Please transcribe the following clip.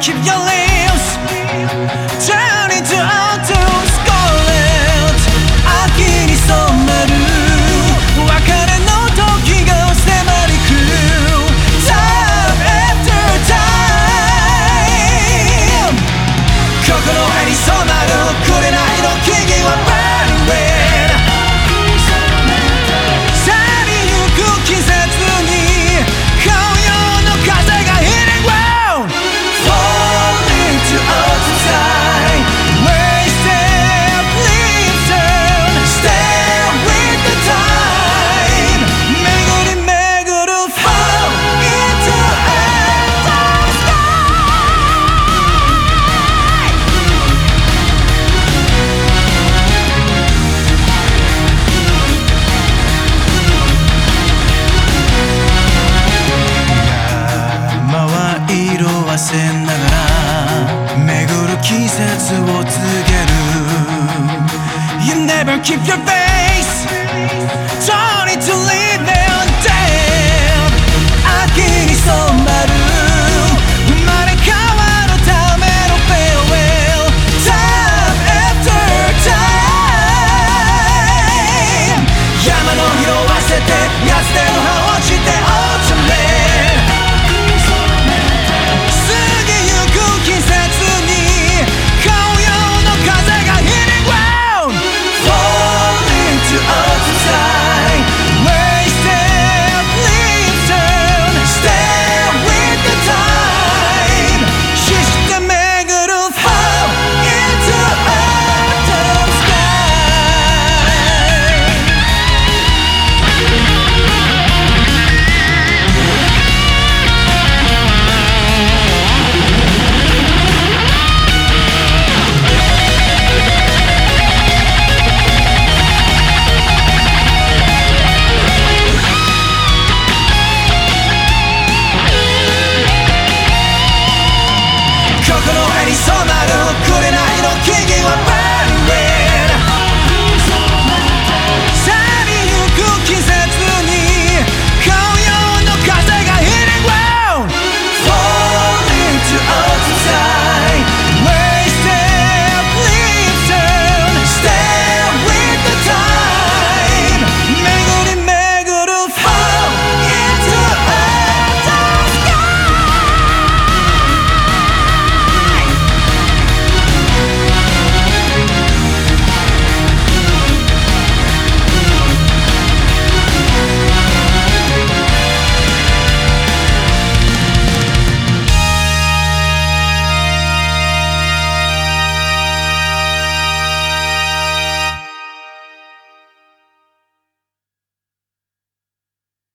keep your lips turning to scarlet 秋に染まる別れの時が迫り来る Time after time 心に染まる紅の木々は Burning Red 去りゆく季節に紅葉の風が Hitting ground Falling to outside Wasted leaves turn Stay with the tide 巡り巡る Fall into endless sky 山は色褪せながら巡る季節を告げる You never keep your faith